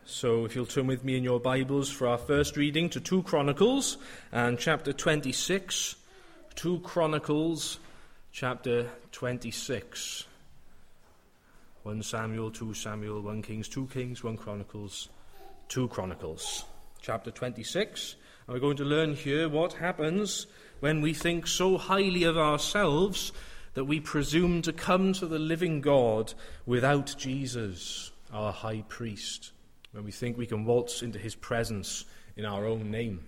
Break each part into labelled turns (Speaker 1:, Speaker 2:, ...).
Speaker 1: So if you'll turn with me in your Bibles for our first reading to 2 Chronicles and chapter 26. 2 Chronicles, chapter 26. 1 Samuel, 2 Samuel, 1 Kings, 2 Kings, 1 Chronicles, 2 Chronicles. Chapter 26. And we're going to learn here what happens when we think so highly of ourselves that we presume to come to the living God without Jesus, our high priest, when we think we can waltz into his presence in our own name.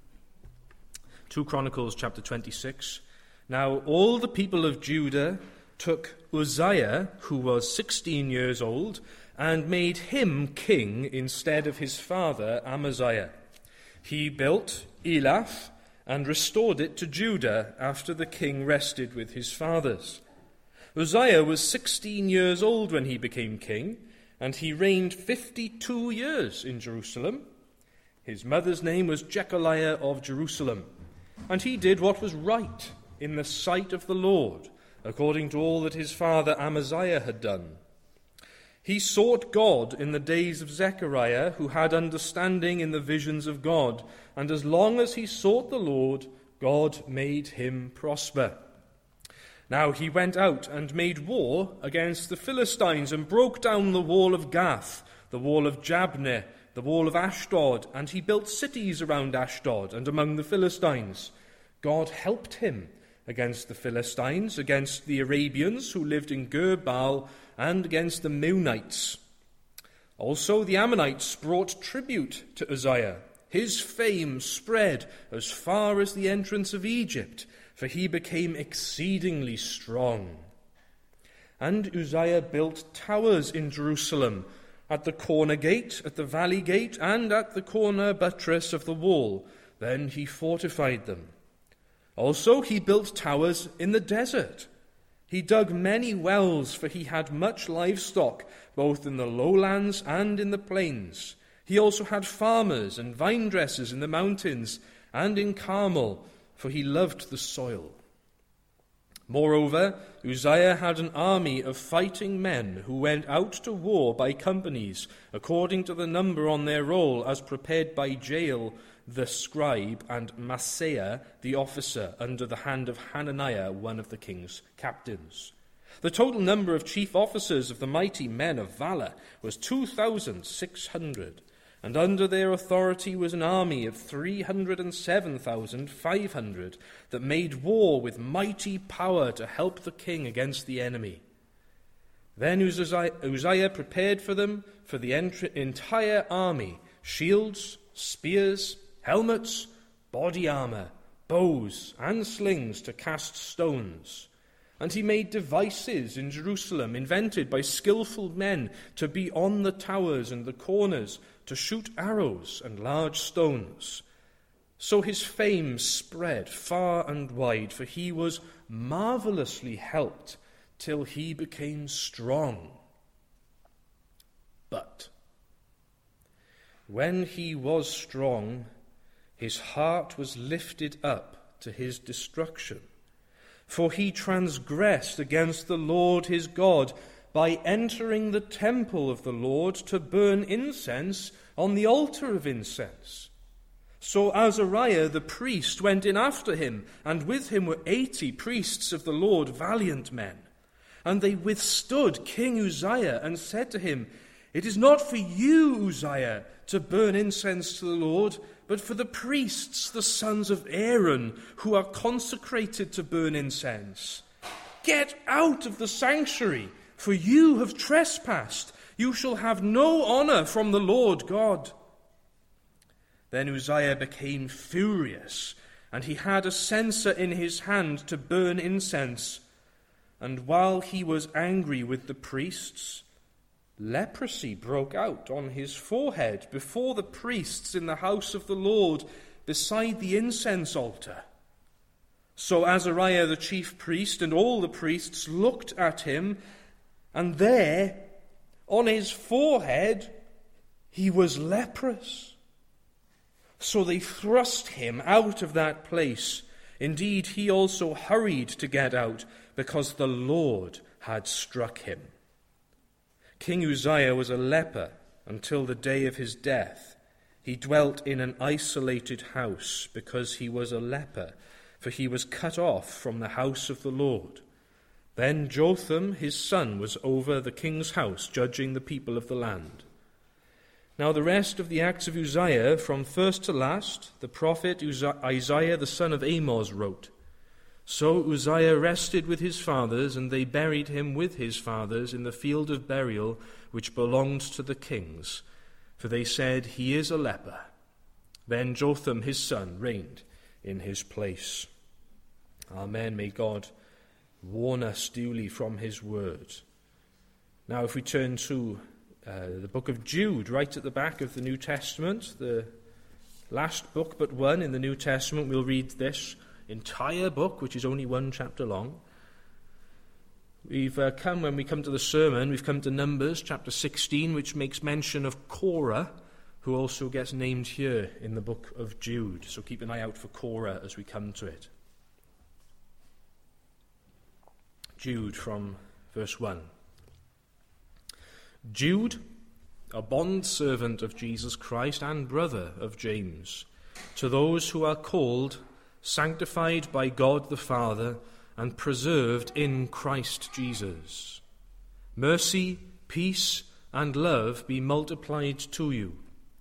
Speaker 1: 2 Chronicles chapter 26. Now all the people of Judah took Uzziah, who was 16 years old, and made him king instead of his father Amaziah. He built Elath and restored it to Judah after the king rested with his fathers. Uzziah was 16 years old when he became king, and he reigned 52 years in Jerusalem. His mother's name was Jechaliah of Jerusalem, and he did what was right in the sight of the Lord, according to all that his father Amaziah had done. He sought God in the days of Zechariah, who had understanding in the visions of God, and as long as he sought the Lord, God made him prosper. Now he went out and made war against the Philistines and broke down the wall of Gath, the wall of Jabneh, the wall of Ashdod, and he built cities around Ashdod and among the Philistines. God helped him against the Philistines, against the Arabians who lived in Gur-baal, and against the Meunites. Also the Ammonites brought tribute to Uzziah. His fame spread as far as the entrance of Egypt, for he became exceedingly strong. And Uzziah built towers in Jerusalem, at the corner gate, at the valley gate, and at the corner buttress of the wall. Then he fortified them. Also he built towers in the desert. He dug many wells, for he had much livestock, both in the lowlands and in the plains. He also had farmers and vine dressers in the mountains and in Carmel, for he loved the soil. Moreover, Uzziah had an army of fighting men who went out to war by companies, according to the number on their roll, as prepared by Jael the scribe and Maaseiah the officer, under the hand of Hananiah, one of the king's captains. The total number of chief officers of the mighty men of valor was 2,600, and under their authority was an army of 307,500 that made war with mighty power to help the king against the enemy. Then Uzziah prepared for them, for the entire army, shields, spears, helmets, body armor, bows, and slings to cast stones. And he made devices in Jerusalem, invented by skillful men, to be on the towers and the corners, to shoot arrows and large stones. So his fame spread far and wide, for he was marvelously helped till he became strong. But when he was strong, his heart was lifted up to his destruction. For he transgressed against the Lord his God by entering the temple of the Lord to burn incense on the altar of incense. So Azariah the priest went in after him, and with him were 80 priests of the Lord, valiant men. And they withstood King Uzziah and said to him, "It is not for you, Uzziah, to burn incense to the Lord, but for the priests, the sons of Aaron, who are consecrated to burn incense. Get out of the sanctuary, for you have trespassed. You shall have no honor from the Lord God." Then Uzziah became furious, and he had a censer in his hand to burn incense. And while he was angry with the priests, leprosy broke out on his forehead before the priests in the house of the Lord, beside the incense altar. So Azariah the chief priest and all the priests looked at him, and there, on his forehead, he was leprous. So they thrust him out of that place. Indeed, he also hurried to get out, because the Lord had struck him. King Uzziah was a leper, until the day of his death. He dwelt in an isolated house because he was a leper, for he was cut off from the house of the Lord. Then Jotham, his son, was over the king's house, judging the people of the land. Now the rest of the acts of Uzziah, from first to last, the prophet Isaiah the son of Amoz wrote. So Uzziah rested with his fathers, and they buried him with his fathers in the field of burial which belonged to the kings, for they said, he is a leper. Then Jotham his son reigned in his place. Amen. May God warn us duly from his word. Now if we turn to the book of Jude, right at the back of the New Testament, the last book but one in the New Testament, we'll read this entire book, which is only one chapter long. When we come to the sermon, we've come to Numbers chapter 16, which makes mention of Korah, who also gets named here in the book of Jude. So keep an eye out for Korah as we come to it. Jude from verse 1. Jude, a bondservant of Jesus Christ and brother of James, to those who are called, sanctified by God the Father, and preserved in Christ Jesus. Mercy, peace, and love be multiplied to you.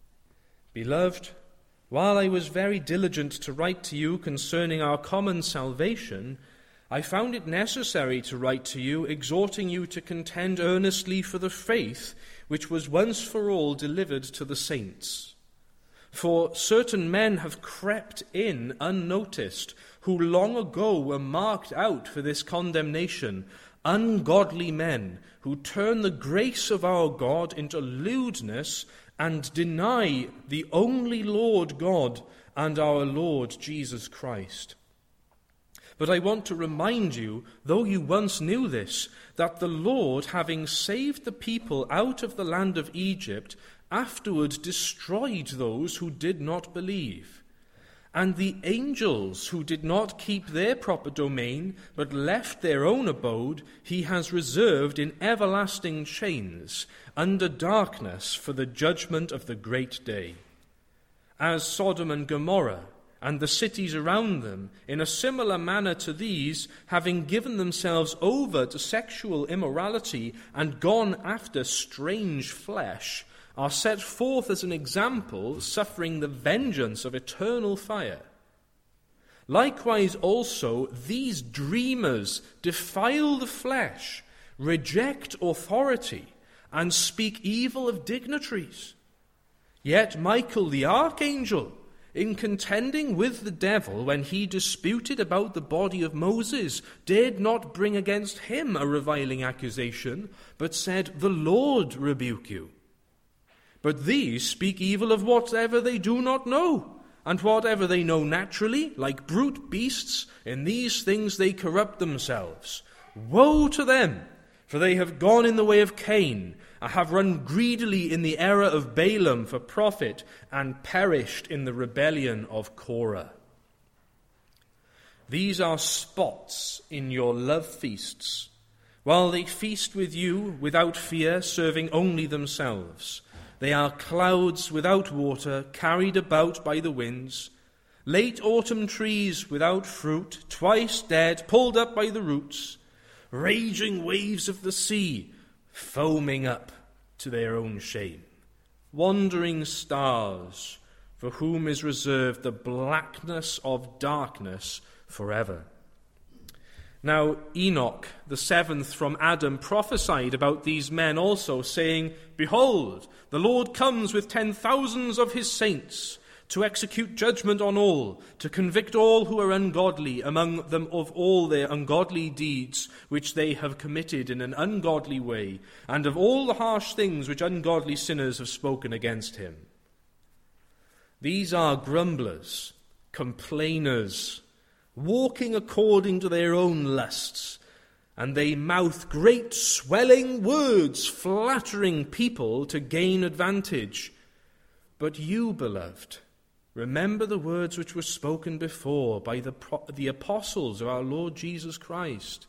Speaker 1: Beloved, while I was very diligent to write to you concerning our common salvation, I found it necessary to write to you, exhorting you to contend earnestly for the faith which was once for all delivered to the saints. For certain men have crept in unnoticed, who long ago were marked out for this condemnation, ungodly men who turn the grace of our God into lewdness and deny the only Lord God and our Lord Jesus Christ. But I want to remind you, though you once knew this, that the Lord, having saved the people out of the land of Egypt, afterwards destroyed those who did not believe. And the angels who did not keep their proper domain, but left their own abode, he has reserved in everlasting chains, under darkness, for the judgment of the great day. As Sodom and Gomorrah, and the cities around them, in a similar manner to these, having given themselves over to sexual immorality and gone after strange flesh, are set forth as an example, suffering the vengeance of eternal fire. Likewise also, these dreamers defile the flesh, reject authority, and speak evil of dignitaries. Yet Michael the archangel, in contending with the devil when he disputed about the body of Moses, did not bring against him a reviling accusation, but said, "The Lord rebuke you." But these speak evil of whatever they do not know, and whatever they know naturally, like brute beasts, in these things they corrupt themselves. Woe to them, for they have gone in the way of Cain, and have run greedily in the error of Balaam for profit, and perished in the rebellion of Korah. These are spots in your love feasts, while they feast with you without fear, serving only themselves. They are clouds without water, carried about by the winds, late autumn trees without fruit, twice dead, pulled up by the roots, raging waves of the sea, foaming up to their own shame, wandering stars, for whom is reserved the blackness of darkness forever. Now Enoch, the seventh from Adam, prophesied about these men also, saying, "Behold, the Lord comes with 10,000s of his saints, to execute judgment on all, to convict all who are ungodly among them of all their ungodly deeds which they have committed in an ungodly way, and of all the harsh things which ungodly sinners have spoken against him." These are grumblers, complainers, walking according to their own lusts, and they mouth great swelling words, flattering people to gain advantage. But you, beloved, remember the words which were spoken before by the apostles of our Lord Jesus Christ,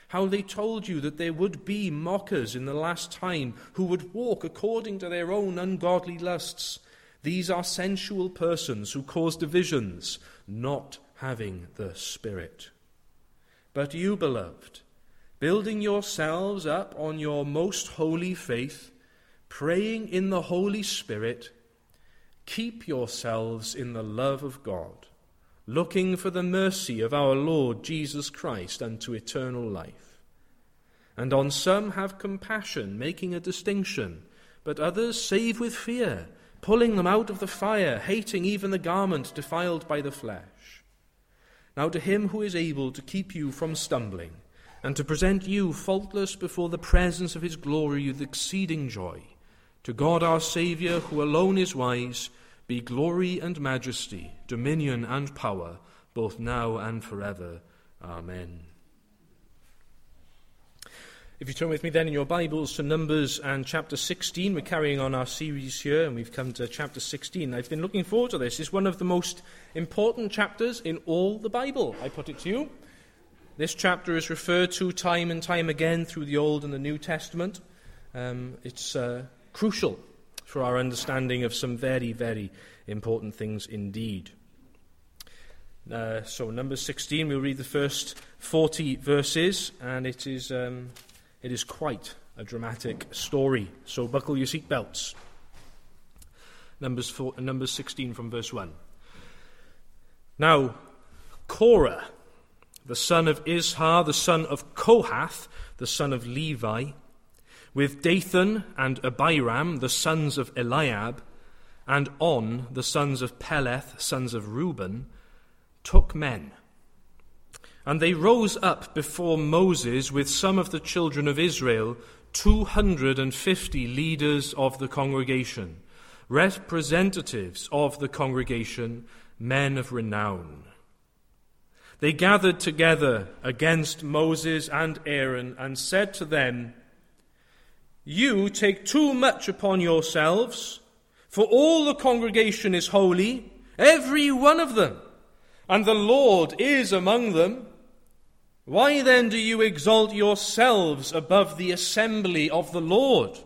Speaker 1: how they told you that there would be mockers in the last time who would walk according to their own ungodly lusts. These are sensual persons who cause divisions, not having the Spirit. But you, beloved, building yourselves up on your most holy faith, praying in the Holy Spirit, keep yourselves in the love of God, looking for the mercy of our Lord Jesus Christ unto eternal life. And on some have compassion, making a distinction, but others save with fear, pulling them out of the fire, hating even the garment defiled by the flesh. Now to him who is able to keep you from stumbling, and to present you faultless before the presence of his glory with exceeding joy, to God our Saviour, who alone is wise, be glory and majesty, dominion and power, both now and forever. Amen. If you turn with me then in your Bibles to Numbers and chapter 16, we're carrying on our series here, and we've come to chapter 16. I've been looking forward to this. It's one of the most important chapters in all the Bible, I put it to you. This chapter is referred to time and time again through the Old and the New Testament. It's crucial for our understanding of some very, very important things indeed. So Numbers 16, we'll read the first 40 verses, and it is quite a dramatic story. So buckle your seatbelts. Numbers 16 from verse 1. Now, Korah, the son of Izhar, the son of Kohath, the son of Levi, with Dathan and Abiram, the sons of Eliab, and On, the sons of Peleth, sons of Reuben, took men. And they rose up before Moses with some of the children of Israel, 250 leaders of the congregation, representatives of the congregation, men of renown. They gathered together against Moses and Aaron and said to them, "You take too much upon yourselves, for all the congregation is holy, every one of them, and the Lord is among them. Why then do you exalt yourselves above the assembly of the Lord?"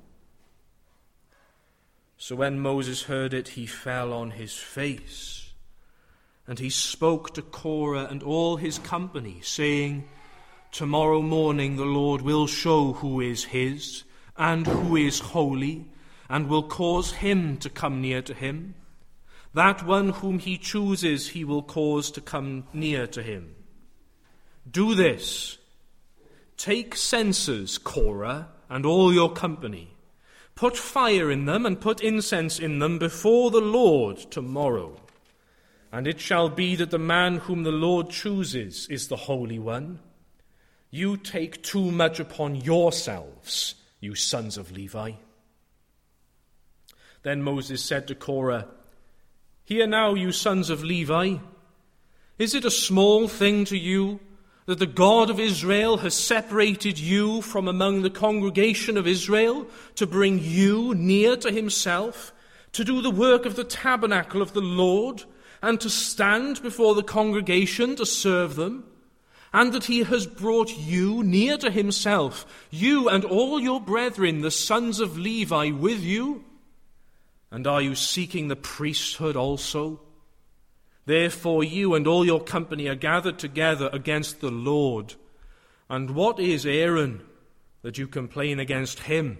Speaker 1: So when Moses heard it, he fell on his face, and he spoke to Korah and all his company, saying, "Tomorrow morning the Lord will show who is his, and who is holy, and will cause him to come near to him. That one whom he chooses he will cause to come near to him. Do this. Take censers, Korah, and all your company. Put fire in them and put incense in them before the Lord tomorrow. And it shall be that the man whom the Lord chooses is the Holy One. You take too much upon yourselves, you sons of Levi." Then Moses said to Korah, "Hear now, you sons of Levi, is it a small thing to you that the God of Israel has separated you from among the congregation of Israel to bring you near to himself, to do the work of the tabernacle of the Lord, and to stand before the congregation to serve them, and that he has brought you near to himself, you and all your brethren, the sons of Levi, with you? And are you seeking the priesthood also? Therefore you and all your company are gathered together against the Lord. And what is Aaron that you complain against him?"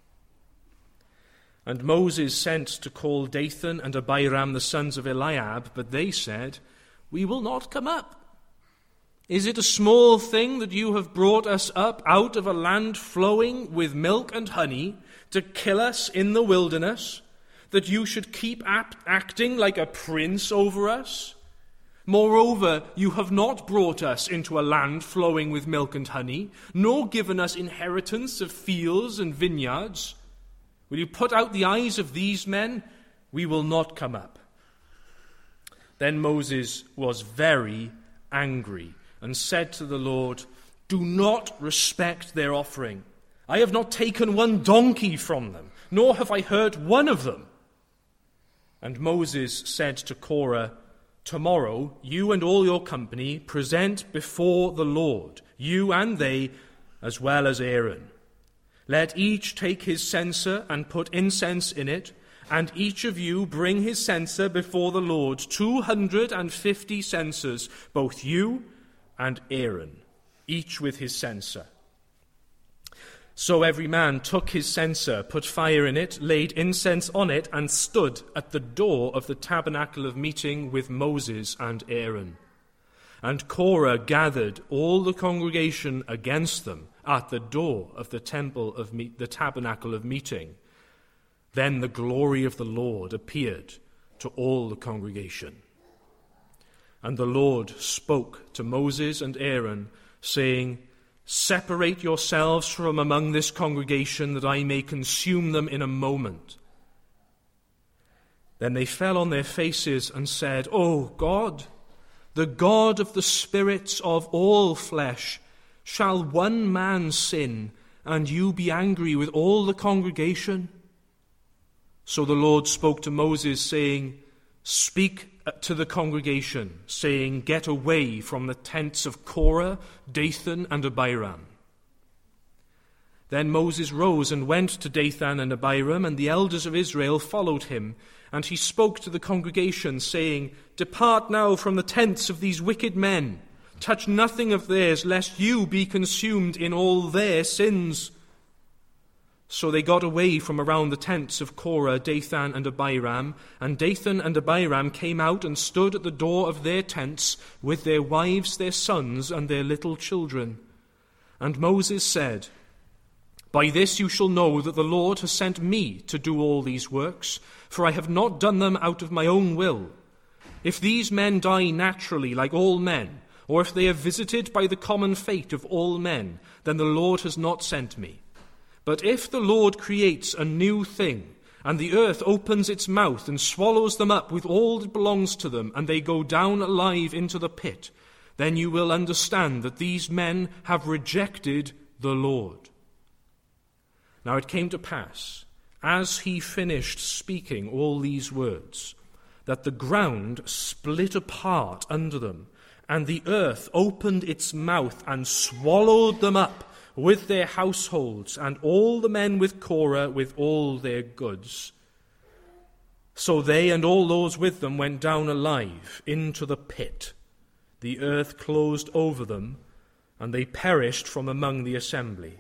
Speaker 1: And Moses sent to call Dathan and Abiram, the sons of Eliab, but they said, "We will not come up. Is it a small thing that you have brought us up out of a land flowing with milk and honey to kill us in the wilderness, that you should keep acting like a prince over us? Moreover, you have not brought us into a land flowing with milk and honey, nor given us inheritance of fields and vineyards. Will you put out the eyes of these men? We will not come up." Then Moses was very angry and said to the Lord, "Do not respect their offering. I have not taken one donkey from them, nor have I hurt one of them." And Moses said to Korah, tomorrow you and all your company present before the Lord, you and they, as well as Aaron. Let each take his censer and put incense in it, and each of you bring his censer before the Lord, 250 censers, both you and Aaron, each with his censer. So every man took his censer, put fire in it, laid incense on it, and stood at the door of the tabernacle of meeting with Moses and Aaron. And Korah gathered all the congregation against them at the door of the the tabernacle of meeting. Then the glory of the Lord appeared to all the congregation. And the Lord spoke to Moses and Aaron, saying, Separate yourselves from among this congregation, that I may consume them in a moment. Then they fell on their faces and said, O God, the God of the spirits of all flesh, shall one man sin, and you be angry with all the congregation? So the Lord spoke to Moses, saying, Speak to the congregation, saying, Get away from the tents of Korah, Dathan, and Abiram. Then Moses rose and went to Dathan and Abiram, and the elders of Israel followed him. And he spoke to the congregation, saying, Depart now from the tents of these wicked men. Touch nothing of theirs, lest you be consumed in all their sins. So they got away from around the tents of Korah, Dathan, and Abiram, and Dathan and Abiram came out and stood at the door of their tents with their wives, their sons, and their little children. And Moses said, By this you shall know that the Lord has sent me to do all these works, for I have not done them out of my own will. If these men die naturally like all men, or if they are visited by the common fate of all men, then the Lord has not sent me. But if the Lord creates a new thing, and the earth opens its mouth and swallows them up with all that belongs to them, and they go down alive into the pit, then you will understand that these men have rejected the Lord. Now it came to pass, as he finished speaking all these words, that the ground split apart under them, and the earth opened its mouth and swallowed them up, with their households, and all the men with Korah with all their goods. So they and all those with them went down alive into the pit. The earth closed over them, and they perished from among the assembly.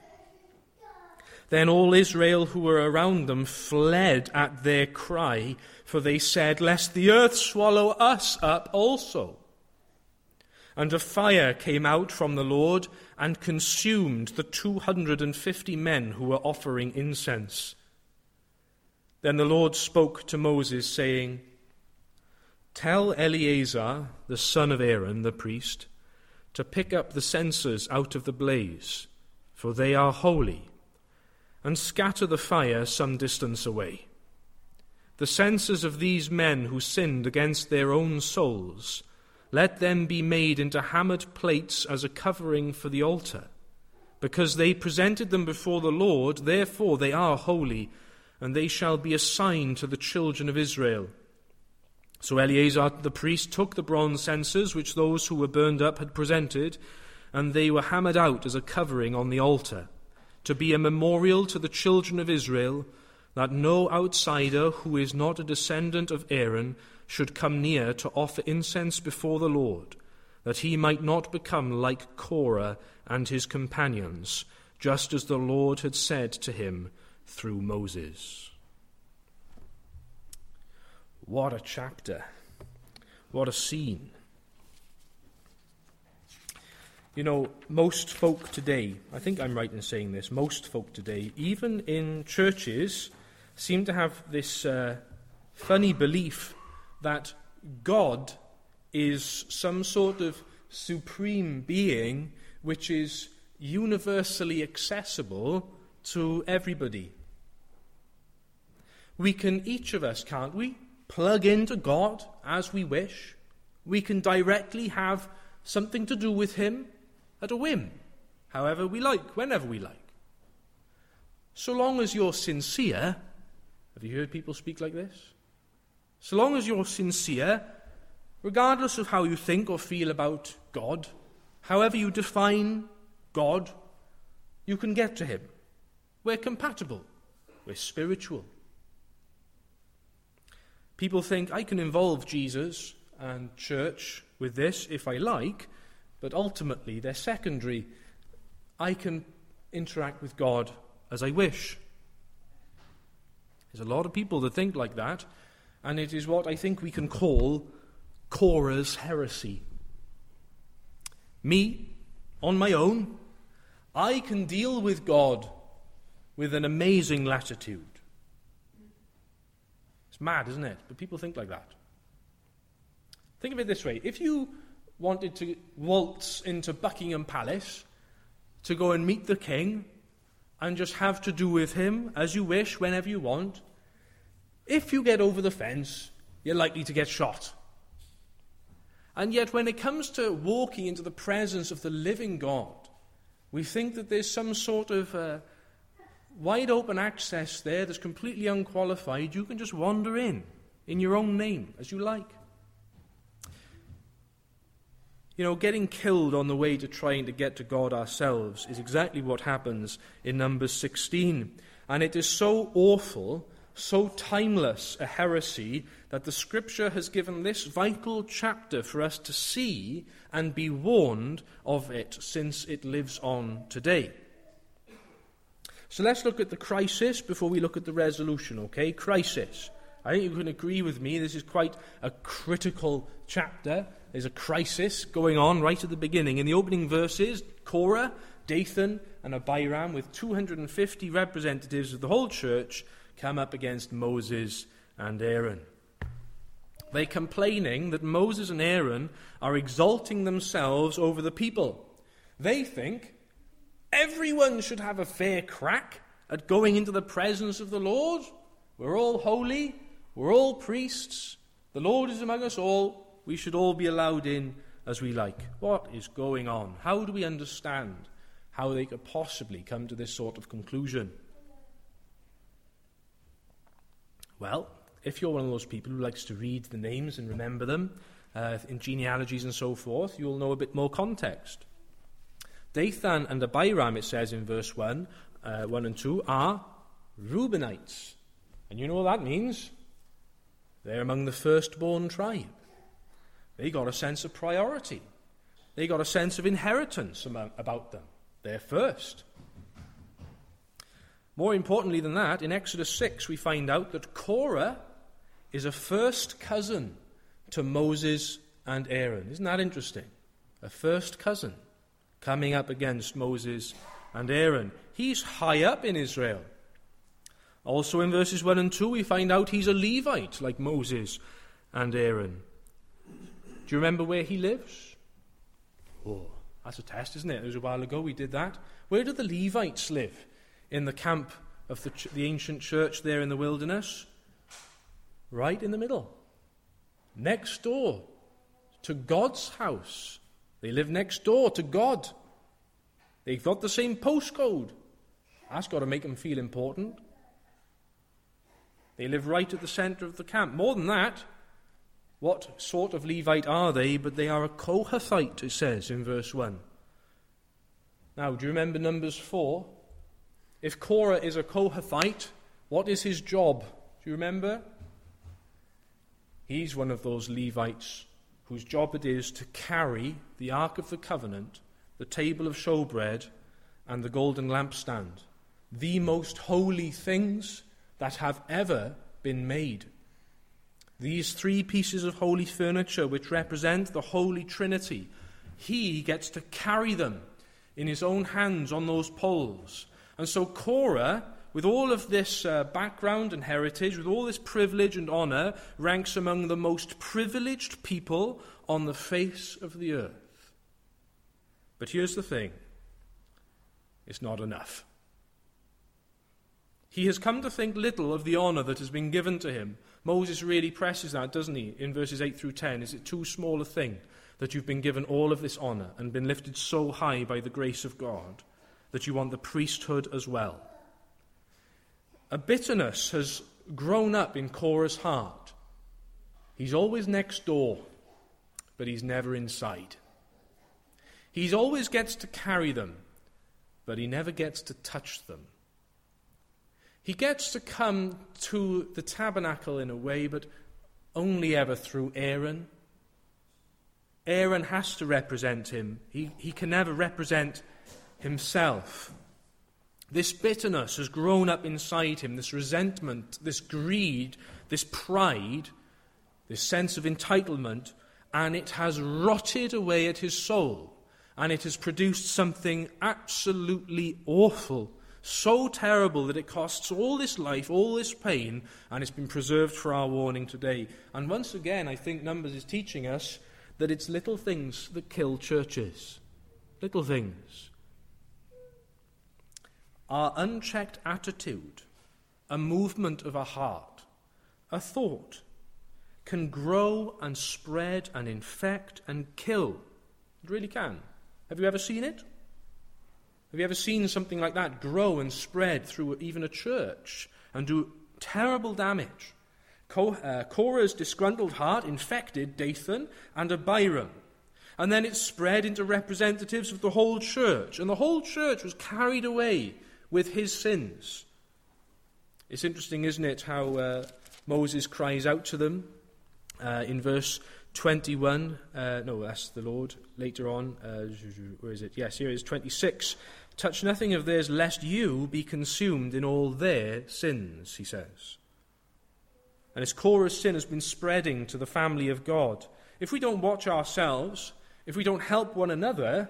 Speaker 1: Then all Israel who were around them fled at their cry, for they said, Lest the earth swallow us up also. And a fire came out from the Lord and consumed the 250 men who were offering incense. Then the Lord spoke to Moses, saying, Tell Eleazar, the son of Aaron, the priest, to pick up the censers out of the blaze, for they are holy, and scatter the fire some distance away. The censers of these men who sinned against their own souls, let them be made into hammered plates as a covering for the altar. Because they presented them before the Lord, therefore they are holy, and they shall be a sign to the children of Israel. So Eleazar the priest took the bronze censers which those who were burned up had presented, and they were hammered out as a covering on the altar, to be a memorial to the children of Israel, that no outsider who is not a descendant of Aaron should come near to offer incense before the Lord, that he might not become like Korah and his companions, just as the Lord had said to him through Moses. What a chapter. What a scene. You know, most folk today, I think I'm right in saying this, most folk today, even in churches, seem to have this funny belief that God is some sort of supreme being which is universally accessible to everybody. We can, each of us, can't we, plug into God as we wish. We can directly have something to do with him at a whim, however we like, whenever we like. So long as you're sincere, have you heard people speak like this? So long as you're sincere, regardless of how you think or feel about God, however you define God, you can get to him. We're compatible. We're spiritual. People think I can involve Jesus and church with this if I like, but ultimately they're secondary. I can interact with God as I wish. There's a lot of people that think like that, and it is what I think we can call Korah's heresy. Me, on my own, I can deal with God with an amazing latitude. It's mad, isn't it? But people think like that. Think of it this way. If you wanted to waltz into Buckingham Palace to go and meet the king and just have to do with him as you wish, whenever you want, if you get over the fence, you're likely to get shot. And yet when it comes to walking into the presence of the living God, we think that there's some sort of wide open access there that's completely unqualified. You can just wander in your own name, as you like. You know, getting killed on the way to trying to get to God ourselves is exactly what happens in Numbers 16. And it is so awful, so timeless a heresy that the Scripture has given this vital chapter for us to see and be warned of it, since it lives on today. So let's look at the crisis before we look at the resolution, okay? Crisis. I think you can agree with me, this is quite a critical chapter. There's a crisis going on right at the beginning. In the opening verses, Korah, Dathan, and Abiram, with 250 representatives of the whole church, come up against Moses and Aaron. They're complaining that Moses and Aaron are exalting themselves over the people. They think everyone should have a fair crack at going into the presence of the Lord. We're all holy. We're all priests. The Lord is among us all. We should all be allowed in as we like. What is going on? How do we understand how they could possibly come to this sort of conclusion? Well, if you're one of those people who likes to read the names and remember them in genealogies and so forth, you'll know a bit more context. Dathan and Abiram, it says in verse 1 and 2, are Reubenites. And you know what that means? They're among the firstborn tribe. They got a sense of priority. They got a sense of inheritance about them. They're first. More importantly than that, in Exodus 6 we find out that Korah is a first cousin to Moses and Aaron. Isn't that interesting? A first cousin coming up against Moses and Aaron. He's high up in Israel. Also in verses 1 and 2 we find out he's a Levite like Moses and Aaron. Do you remember where he lives? Oh, that's a test, isn't it? It was a while ago we did that. Where do the Levites live in the camp of the ancient church there in the wilderness? Right in the middle. Next door to God's house. They live next door to God. They've got the same postcode. That's got to make them feel important. They live right at the center of the camp. More than that, what sort of Levite are they? But they are a Kohathite, it says in verse 1. Now, do you remember Numbers 4? If Korah is a Kohathite, what is his job? Do you remember? He's one of those Levites whose job it is to carry the Ark of the Covenant, the table of showbread, and the golden lampstand, the most holy things that have ever been made. These three pieces of holy furniture which represent the Holy Trinity, he gets to carry them in his own hands on those poles. And so Korah, with all of this background and heritage, with all this privilege and honor, ranks among the most privileged people on the face of the earth. But here's the thing. It's not enough. He has come to think little of the honor that has been given to him. Moses really presses that, doesn't he, in verses 8 through 10. Is it too small a thing that you've been given all of this honor and been lifted so high by the grace of God that you want the priesthood as well? A bitterness has grown up in Korah's heart. He's always next door. but he's never inside. He always gets to carry them, but he never gets to touch them. He gets to come to the tabernacle in a way, but only ever through Aaron. Aaron has to represent him. He can never represent himself. This bitterness has grown up inside him, this resentment, this greed, this pride, this sense of entitlement, and it has rotted away at his soul, and it has produced something absolutely awful, so terrible that it costs all this life, all this pain, and it's been preserved for our warning today. And once again, I think Numbers is teaching us that it's little things that kill churches. Little things. Our unchecked attitude, a movement of a heart, a thought, can grow and spread and infect and kill. It really can. Have you ever seen it? Have you ever seen something like that grow and spread through even a church and do terrible damage? Korah's disgruntled heart infected Dathan and Abiram. And then it spread into representatives of the whole church. And the whole church was carried away with his sins. It's interesting, isn't it, how Moses cries out to them in verse 21. No, that's the Lord. Later on, where is it? Yes, here it is, 26. Touch nothing of theirs, lest you be consumed in all their sins, he says. And as Korah's sin has been spreading to the family of God, if we don't watch ourselves, if we don't help one another,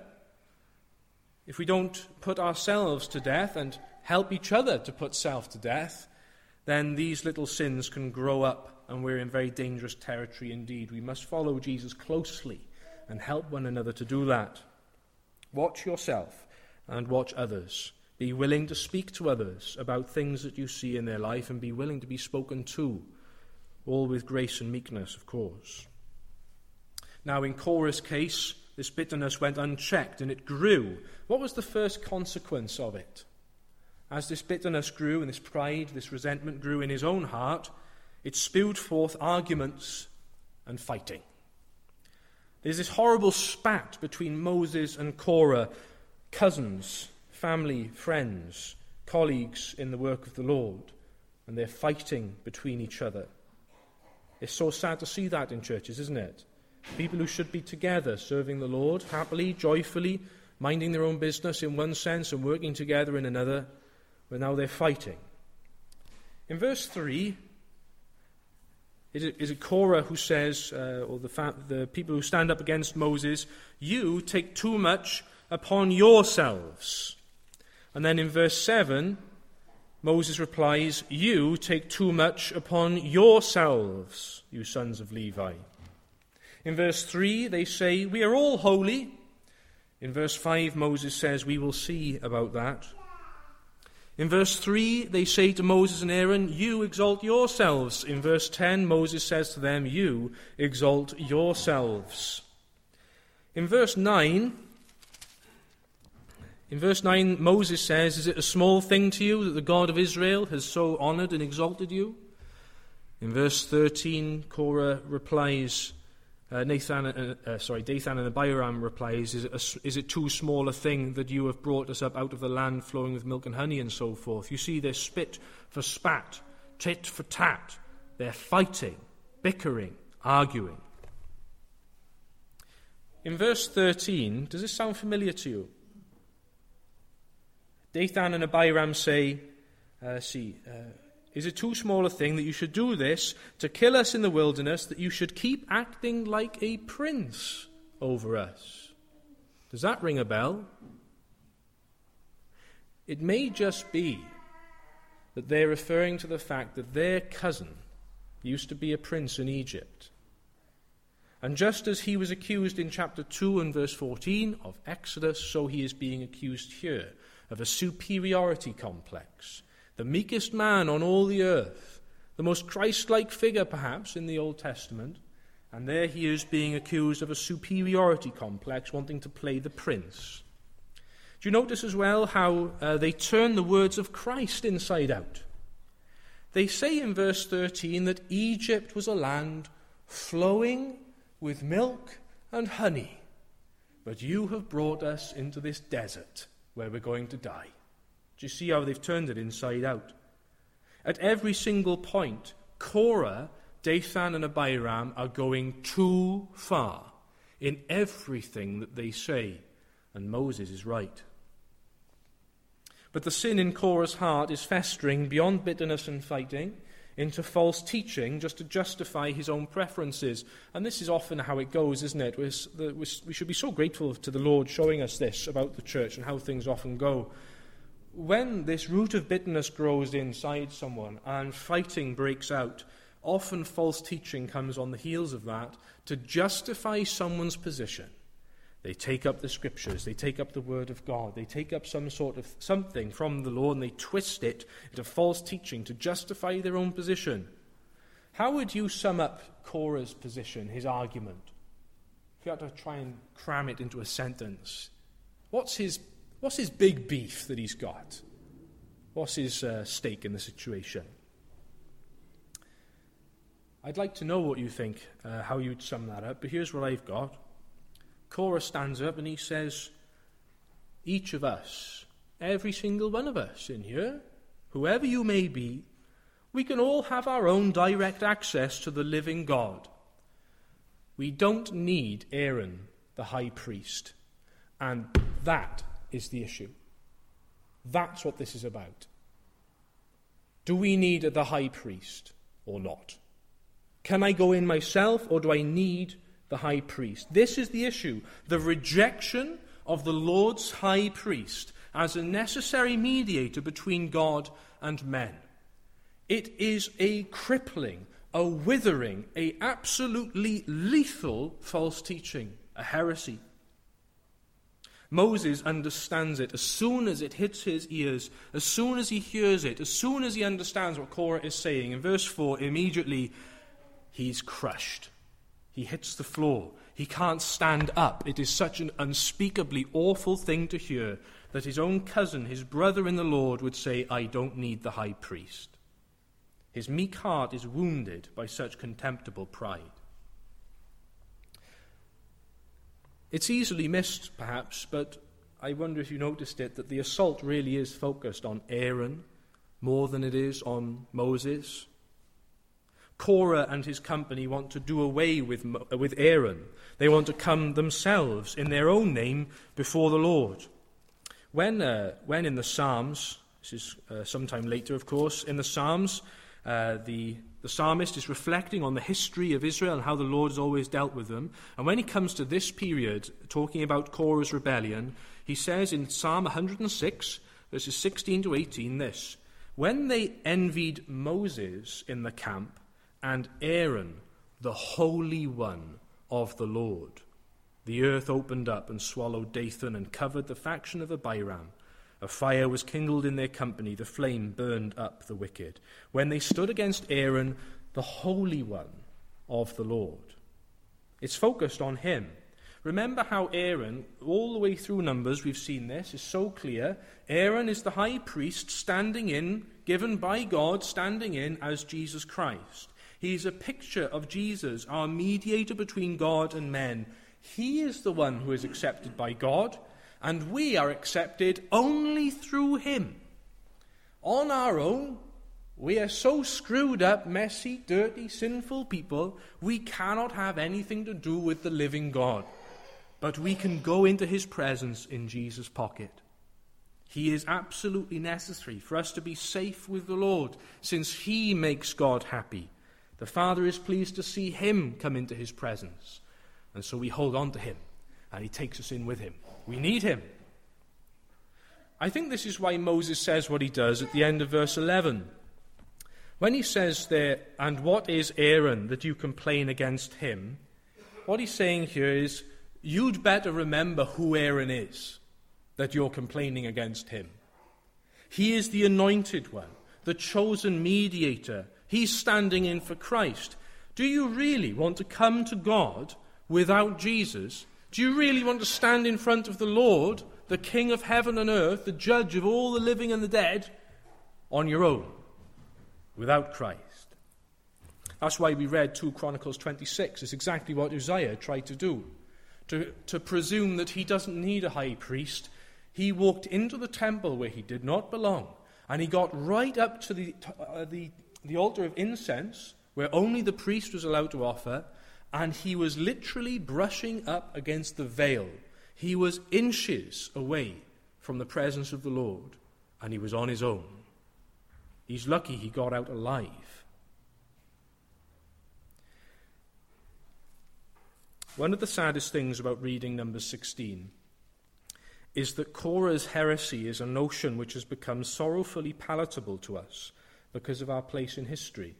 Speaker 1: if we don't put ourselves to death and help each other to put self to death, then these little sins can grow up and we're in very dangerous territory indeed. We must follow Jesus closely and help one another to do that. Watch yourself and watch others. Be willing to speak to others about things that you see in their life and be willing to be spoken to, all with grace and meekness, of course. Now, in Korah's case, this bitterness went unchecked and it grew. What was the first consequence of it? As this bitterness grew and this pride, this resentment grew in his own heart, it spewed forth arguments and fighting. There's this horrible spat between Moses and Korah, cousins, family, friends, colleagues in the work of the Lord, and they're fighting between each other. It's so sad to see that in churches, isn't it? People who should be together, serving the Lord, happily, joyfully, minding their own business in one sense and working together in another, but now they're fighting. In verse 3, is it Korah who says, or the people who stand up against Moses, you take too much upon yourselves. And then in verse 7, Moses replies, you take too much upon yourselves, you sons of Levi. In verse 3, they say, we are all holy. In verse 5, Moses says, we will see about that. In verse 3, they say to Moses and Aaron, you exalt yourselves. In verse 10, Moses says to them, you exalt yourselves. In verse 9, Moses says, is it a small thing to you that the God of Israel has so honored and exalted you? In verse 13, Korah replies, Dathan and Abiram replies, is it too small a thing that you have brought us up out of the land flowing with milk and honey and so forth? You see, they're spit for spat, tit for tat. They're fighting, bickering, arguing. In verse 13, does this sound familiar to you? Dathan and Abiram say, is it too small a thing that you should do this to kill us in the wilderness, that you should keep acting like a prince over us? Does that ring a bell? It may just be that they're referring to the fact that their cousin used to be a prince in Egypt. And just as he was accused in chapter 2 and verse 14 of Exodus, so he is being accused here of a superiority complex. The meekest man on all the earth, the most Christ-like figure perhaps in the Old Testament, and there he is being accused of a superiority complex, wanting to play the prince. Do you notice as well how they turn the words of Christ inside out? They say in verse 13 that Egypt was a land flowing with milk and honey, but you have brought us into this desert where we're going to die. Do you see how they've turned it inside out? At every single point, Korah, Dathan and Abiram are going too far in everything that they say, and Moses is right. But the sin in Korah's heart is festering beyond bitterness and fighting into false teaching just to justify his own preferences. And this is often how it goes, isn't it? We should be so grateful to the Lord showing us this about the church and how things often go. When this root of bitterness grows inside someone and fighting breaks out, often false teaching comes on the heels of that to justify someone's position. They take up the scriptures, they take up the word of God, they take up some sort of something from the law and they twist it into false teaching to justify their own position. How would you sum up Korah's position, his argument? If you had to try and cram it into a sentence, what's his big beef that he's got? What's his stake in the situation? I'd like to know what you think, how you'd sum that up, but here's what I've got. Korah stands up and he says, each of us, every single one of us in here, whoever you may be, we can all have our own direct access to the living God. We don't need Aaron, the high priest. And that is the issue. That's what this is about. Do we need the high priest or not? Can I go in myself or do I need the high priest? This is the issue. The rejection of the Lord's high priest as a necessary mediator between God and men. It is a crippling, a withering, a absolutely lethal false teaching, a heresy. Moses understands it as soon as it hits his ears, as soon as he hears it, as soon as he understands what Korah is saying. In verse 4, immediately he's crushed. He hits the floor. He can't stand up. It is such an unspeakably awful thing to hear that his own cousin, his brother in the Lord, would say, I don't need the high priest. His meek heart is wounded by such contemptible pride. It's easily missed, perhaps, but I wonder if you noticed it, that the assault really is focused on Aaron more than it is on Moses. Korah and his company want to do away with Aaron. They want to come themselves in their own name before the Lord. When in the Psalms, this is sometime later, of course, in the Psalms, the psalmist is reflecting on the history of Israel and how the Lord has always dealt with them. And when he comes to this period, talking about Korah's rebellion, he says in Psalm 106, verses 16 to 18, this: when they envied Moses in the camp, and Aaron, the Holy One of the Lord, the earth opened up and swallowed Dathan and covered the faction of Abiram. A fire was kindled in their company, the flame burned up the wicked. When they stood against Aaron, the Holy One of the Lord. It's focused on him. Remember how Aaron, all the way through Numbers, we've seen this, is so clear. Aaron is the high priest standing in, given by God, standing in as Jesus Christ. He's a picture of Jesus, our mediator between God and men. He is the one who is accepted by God, and we are accepted only through him. On our own, we are so screwed up, messy, dirty, sinful people, we cannot have anything to do with the living God. But we can go into his presence in Jesus' pocket. He is absolutely necessary for us to be safe with the Lord, since he makes God happy. The Father is pleased to see him come into his presence. And so we hold on to him, and he takes us in with him. We need him. I think this is why Moses says what he does at the end of verse 11. When he says there, and what is Aaron that you complain against him? What he's saying here is, you'd better remember who Aaron is, that you're complaining against him. He is the anointed one, the chosen mediator. He's standing in for Christ. Do you really want to come to God without Jesus? Do you really want to stand in front of the Lord, the King of heaven and earth, the judge of all the living and the dead, on your own, without Christ? That's why we read 2 Chronicles 26. It's exactly what Uzziah tried to do. to presume that he doesn't need a high priest, he walked into the temple where he did not belong, and he got right up to the altar of incense, where only the priest was allowed to offer, and he was literally brushing up against the veil. He was inches away from the presence of the Lord, and he was on his own. He's lucky he got out alive. One of the saddest things about reading Numbers 16 is that Korah's heresy is a notion which has become sorrowfully palatable to us because of our place in history.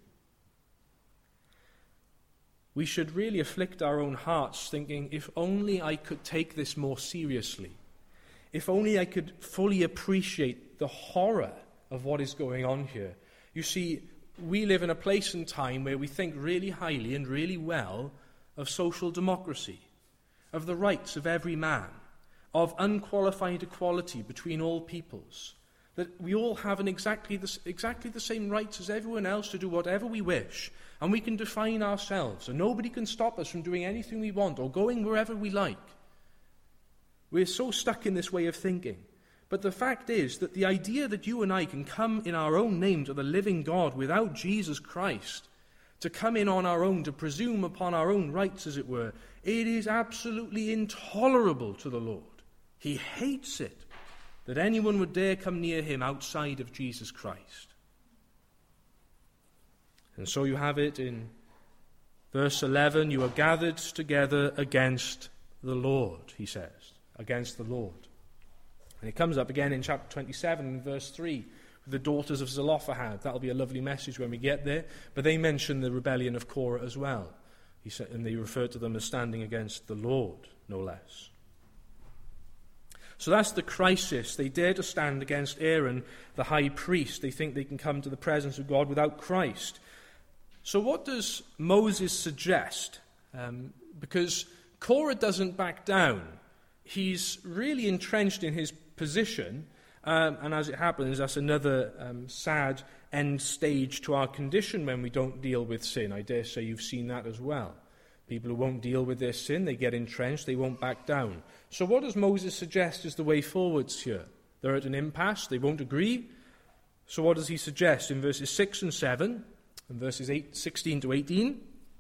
Speaker 1: We should really afflict our own hearts thinking, if only I could take this more seriously, if only I could fully appreciate the horror of what is going on here. You see, we live in a place and time where we think really highly and really well of social democracy, of the rights of every man, of unqualified equality between all peoples, that we all have exactly the same rights as everyone else to do whatever we wish, and we can define ourselves, and nobody can stop us from doing anything we want or going wherever we like. We're so stuck in this way of thinking. But the fact is that the idea that you and I can come in our own name to the living God without Jesus Christ, to come in on our own, to presume upon our own rights, as it were, it is absolutely intolerable to the Lord. He hates it, that anyone would dare come near him outside of Jesus Christ. And so you have it in verse 11, you are gathered together against the Lord, he says, against the Lord. And it comes up again in chapter 27, verse 3, with the daughters of Zelophehad. That'll be a lovely message when we get there. But they mention the rebellion of Korah as well. He said, and they refer to them as standing against the Lord, no less. So that's the crisis. They dare to stand against Aaron, the high priest. They think they can come to the presence of God without Christ. So what does Moses suggest? Because Korah doesn't back down. He's really entrenched in his position, and as it happens, that's another sad end stage to our condition when we don't deal with sin. I dare say you've seen that as well. People who won't deal with their sin, they get entrenched, they won't back down. So what does Moses suggest is the way forwards here? They're at an impasse, they won't agree. So what does he suggest in verses 6 and 7, and verses 16 to 18?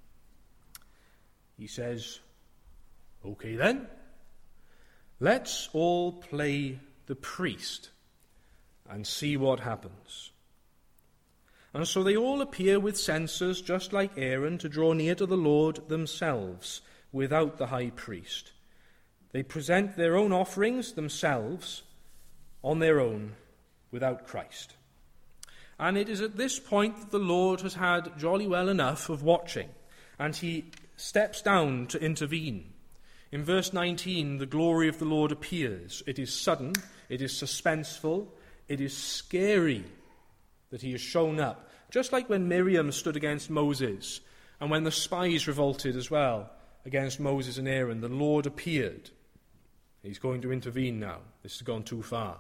Speaker 1: He says, okay then, let's all play the priest and see what happens. And so they all appear with censers, just like Aaron, to draw near to the Lord themselves, without the high priest. They present their own offerings themselves, on their own, without Christ. And it is at this point that the Lord has had jolly well enough of watching, and he steps down to intervene. In verse 19, the glory of the Lord appears. It is sudden, it is suspenseful, it is scary that he has shown up. Just like when Miriam stood against Moses, and when the spies revolted as well against Moses and Aaron, the Lord appeared. He's going to intervene now. This has gone too far.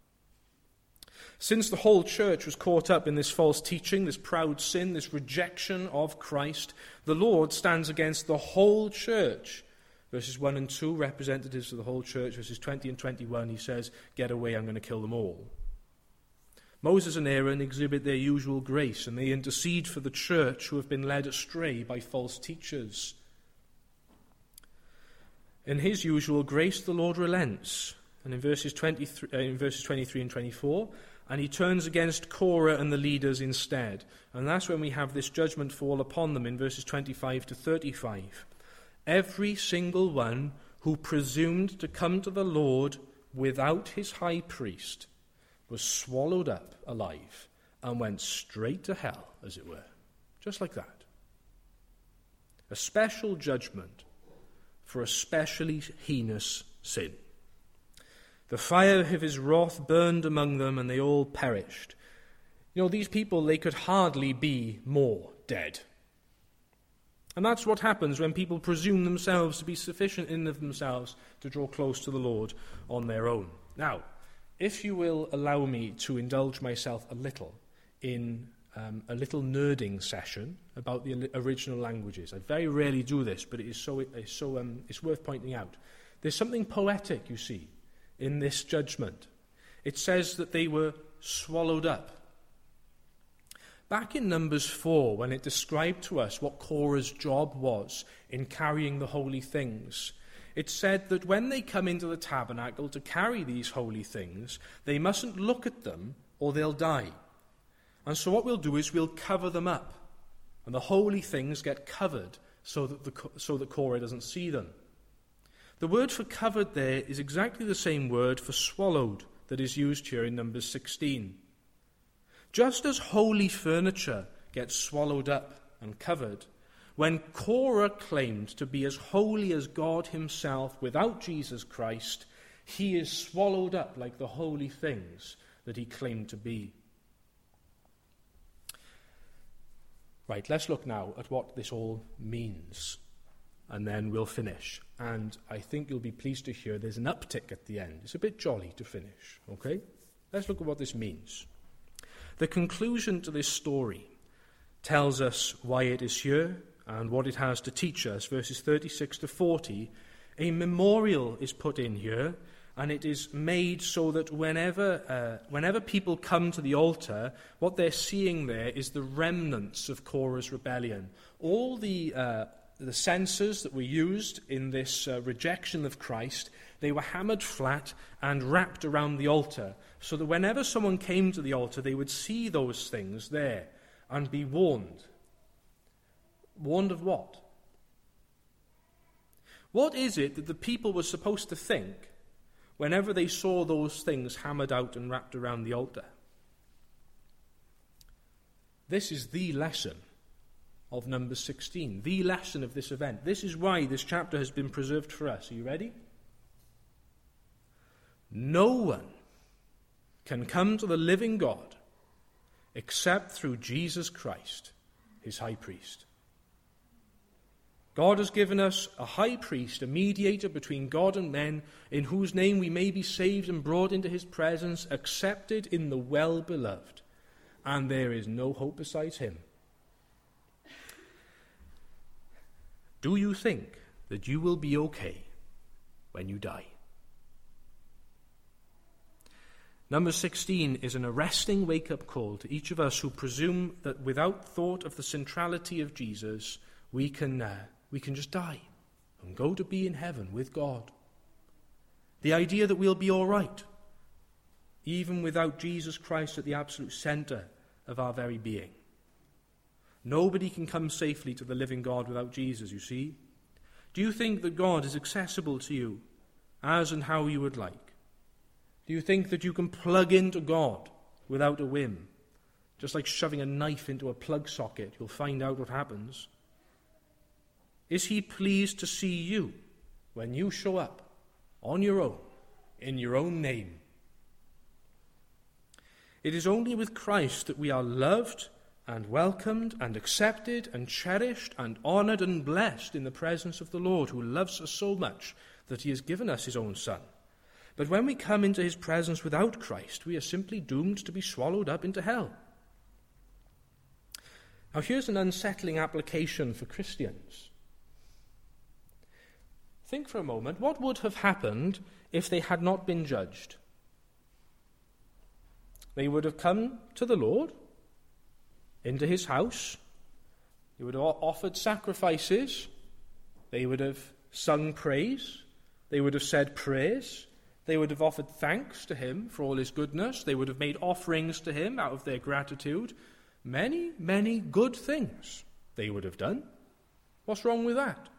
Speaker 1: Since the whole church was caught up in this false teaching, this proud sin, this rejection of Christ, the Lord stands against the whole church. Verses 1 and 2, representatives of the whole church. Verses 20 and 21, he says, get away, I'm going to kill them all. Moses and Aaron exhibit their usual grace, and they intercede for the church who have been led astray by false teachers. In his usual grace, the Lord relents. And in verses 23 and 24, and he turns against Korah and the leaders instead. And that's when we have this judgment fall upon them in verses 25 to 35. Every single one who presumed to come to the Lord without his high priest was swallowed up alive and went straight to hell, as it were. Just like that. A special judgment for a specially heinous sin. The fire of his wrath burned among them, and they all perished. You know, these people, they could hardly be more dead. And that's what happens when people presume themselves to be sufficient in of themselves to draw close to the Lord on their own. Now, if you will allow me to indulge myself a little in a little nerding session about the original languages. I very rarely do this, but it's worth pointing out. There's something poetic, you see, in this judgment. It says that they were swallowed up. Back in Numbers 4, when it described to us what Korah's job was in carrying the holy things, it said that when they come into the tabernacle to carry these holy things, they mustn't look at them or they'll die. And so what we'll do is we'll cover them up. And the holy things get covered so that Korah doesn't see them. The word for covered there is exactly the same word for swallowed that is used here in Numbers 16. Just as holy furniture gets swallowed up and covered, when Korah claimed to be as holy as God himself without Jesus Christ, he is swallowed up like the holy things that he claimed to be. Right, let's look now at what this all means, and then we'll finish. And I think you'll be pleased to hear there's an uptick at the end. It's a bit jolly to finish, okay? Let's look at what this means. The conclusion to this story tells us why it is here and what it has to teach us. Verses 36 to 40, a memorial is put in here, and it is made so that whenever people come to the altar, what they're seeing there is the remnants of Korah's rebellion. All the censers that were used in this rejection of Christ, they were hammered flat and wrapped around the altar, so that whenever someone came to the altar, they would see those things there and be warned. Warned of what? What is it that the people were supposed to think whenever they saw those things hammered out and wrapped around the altar? This is the lesson of Numbers 16, the lesson of this event. This is why this chapter has been preserved for us. Are you ready? No one can come to the living God except through Jesus Christ, his high priest. God has given us a high priest, a mediator between God and men, in whose name we may be saved and brought into his presence, accepted in the well-beloved. And there is no hope besides him. Do you think that you will be okay when you die? Number 16 is an arresting wake-up call to each of us who presume that without thought of the centrality of Jesus, we can just die and go to be in heaven with God. The idea that we'll be all right, even without Jesus Christ at the absolute center of our very being. Nobody can come safely to the living God without Jesus, you see. Do you think that God is accessible to you as and how you would like? Do you think that you can plug into God without a whim? Just like shoving a knife into a plug socket, you'll find out what happens. Is he pleased to see you when you show up on your own, in your own name? It is only with Christ that we are loved and welcomed and accepted and cherished and honored and blessed in the presence of the Lord, who loves us so much that he has given us his own Son. But when we come into his presence without Christ, we are simply doomed to be swallowed up into hell. Now here's an unsettling application for Christians. Think for a moment, what would have happened if they had not been judged? They would have come to the Lord, into his house. They would have offered sacrifices. They would have sung praise. They would have said prayers. They would have offered thanks to him for all his goodness. They would have made offerings to him out of their gratitude. Many, many good things they would have done. What's wrong with that?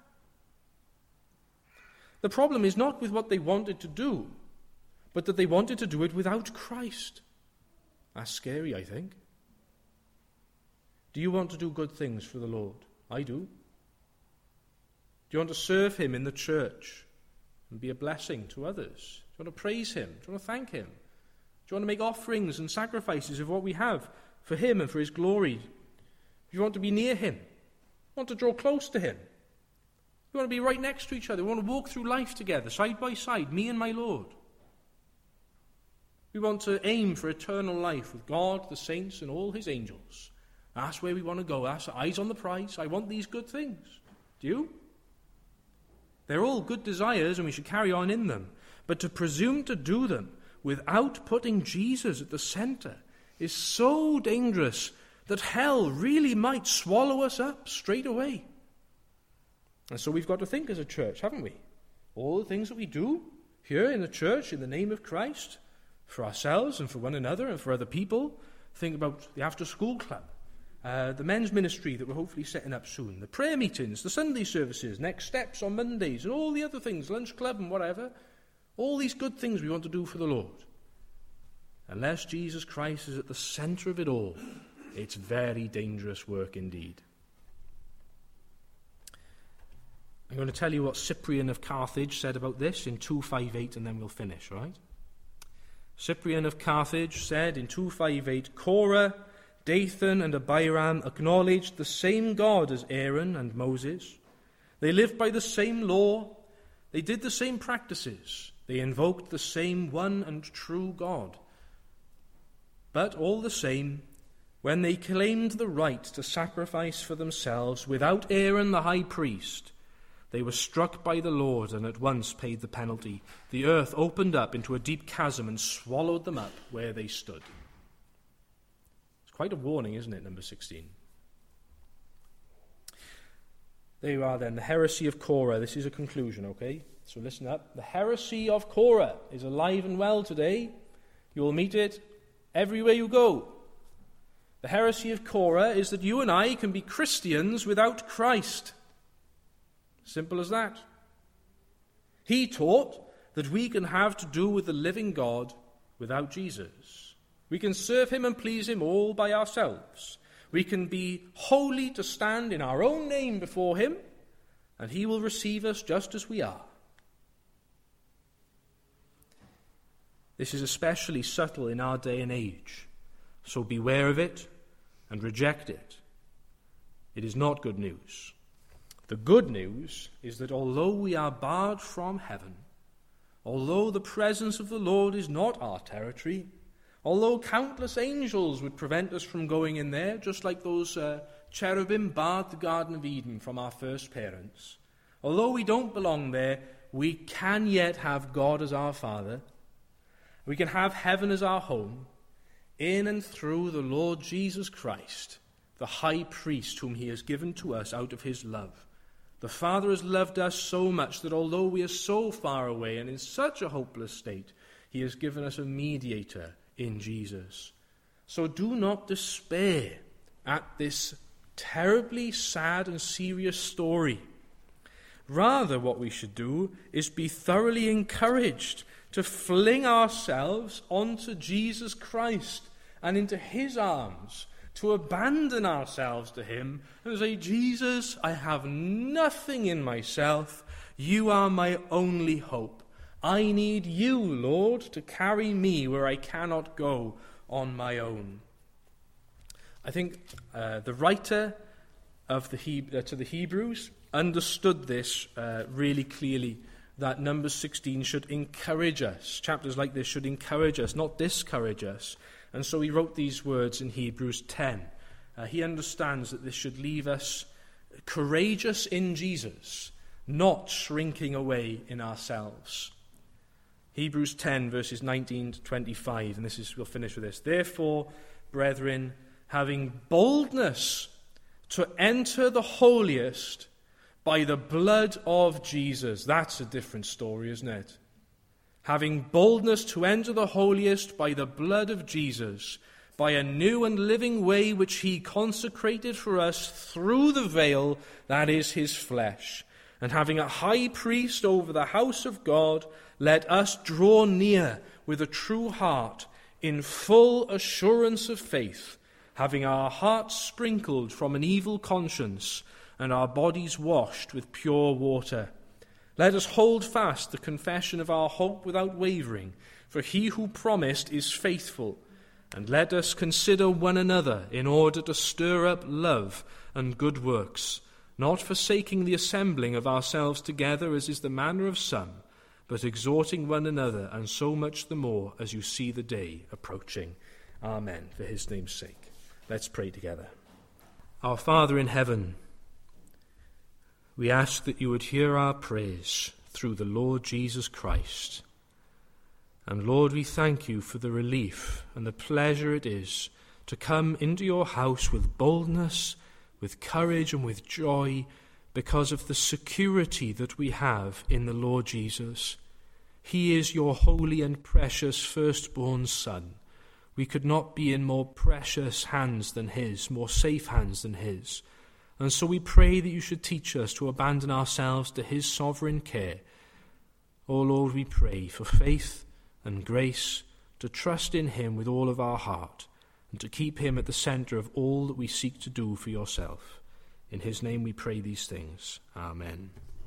Speaker 1: The problem is not with what they wanted to do, but that they wanted to do it without Christ. That's scary, I think. Do you want to do good things for the Lord? I do. Do you want to serve him in the church and be a blessing to others? Do you want to praise him? Do you want to thank him? Do you want to make offerings and sacrifices of what we have for him and for his glory? Do you want to be near him? Do you want to draw close to him? We want to be right next to each other. We want to walk through life together, side by side, me and my Lord. We want to aim for eternal life with God, the saints, and all his angels That's where we want to go. That's eyes on the prize. I want these good things. Do you? They're all good desires and we should carry on in them. But to presume to do them without putting Jesus at the center is so dangerous that hell really might swallow us up straight away. And so we've got to think as a church, haven't we? All the things that we do here in the church in the name of Christ, for ourselves and for one another and for other people. Think about the after-school club, the men's ministry that we're hopefully setting up soon, the prayer meetings, the Sunday services, next steps on Mondays, and all the other things, lunch club and whatever. All these good things we want to do for the Lord. Unless Jesus Christ is at the center of it all, it's very dangerous work indeed. I'm going to tell you what Cyprian of Carthage said about this in 258, and then we'll finish, all right? Cyprian of Carthage said in 258, Korah, Dathan, and Abiram acknowledged the same God as Aaron and Moses. They lived by the same law. They did the same practices. They invoked the same one and true God. But all the same, when they claimed the right to sacrifice for themselves without Aaron the high priest, they were struck by the Lord and at once paid the penalty. The earth opened up into a deep chasm and swallowed them up where they stood. It's quite a warning, isn't it, number 16? There you are then, the heresy of Korah. This is a conclusion, okay? So listen up. The heresy of Korah is alive and well today. You will meet it everywhere you go. The heresy of Korah is that you and I can be Christians without Christ. Simple as that. He taught that we can have to do with the living God without Jesus. We can serve him and please him all by ourselves. We can be holy to stand in our own name before him, and he will receive us just as we are. This is especially subtle in our day and age, so beware of it and reject it. It is not good news. The good news is that although we are barred from heaven, although the presence of the Lord is not our territory, although countless angels would prevent us from going in there, just like those cherubim barred the Garden of Eden from our first parents, although we don't belong there, we can yet have God as our Father. We can have heaven as our home, in and through the Lord Jesus Christ, the high priest whom he has given to us out of his love. The Father has loved us so much that although we are so far away and in such a hopeless state, he has given us a mediator in Jesus. So do not despair at this terribly sad and serious story. Rather, what we should do is be thoroughly encouraged to fling ourselves onto Jesus Christ and into his arms, to abandon ourselves to him and say, Jesus, I have nothing in myself. You are my only hope. I need you, Lord, to carry me where I cannot go on my own. I think the writer of to the Hebrews understood this really clearly, that Numbers 16 should encourage us. Chapters like this should encourage us, not discourage us. And so he wrote these words in Hebrews 10. He understands that this should leave us courageous in Jesus, not shrinking away in ourselves. Hebrews 10, verses 19 to 25, and we'll finish with this. Therefore, brethren, having boldness to enter the holiest by the blood of Jesus. That's a different story, isn't it? Having boldness to enter the holiest by the blood of Jesus, by a new and living way which he consecrated for us through the veil, that is his flesh. And having a high priest over the house of God, let us draw near with a true heart, in full assurance of faith, having our hearts sprinkled from an evil conscience, and our bodies washed with pure water. Let us hold fast the confession of our hope without wavering, for he who promised is faithful. And let us consider one another in order to stir up love and good works, not forsaking the assembling of ourselves together as is the manner of some, but exhorting one another, and so much the more as you see the day approaching. Amen, for his name's sake. Let's pray together. Our Father in heaven, we ask that you would hear our prayers through the Lord Jesus Christ. And Lord, we thank you for the relief and the pleasure it is to come into your house with boldness, with courage and with joy, because of the security that we have in the Lord Jesus. He is your holy and precious firstborn Son. We could not be in more precious hands than his, more safe hands than his. And so we pray that you should teach us to abandon ourselves to his sovereign care. O Lord, we pray for faith and grace to trust in him with all of our heart and to keep him at the center of all that we seek to do for yourself. In his name we pray these things. Amen.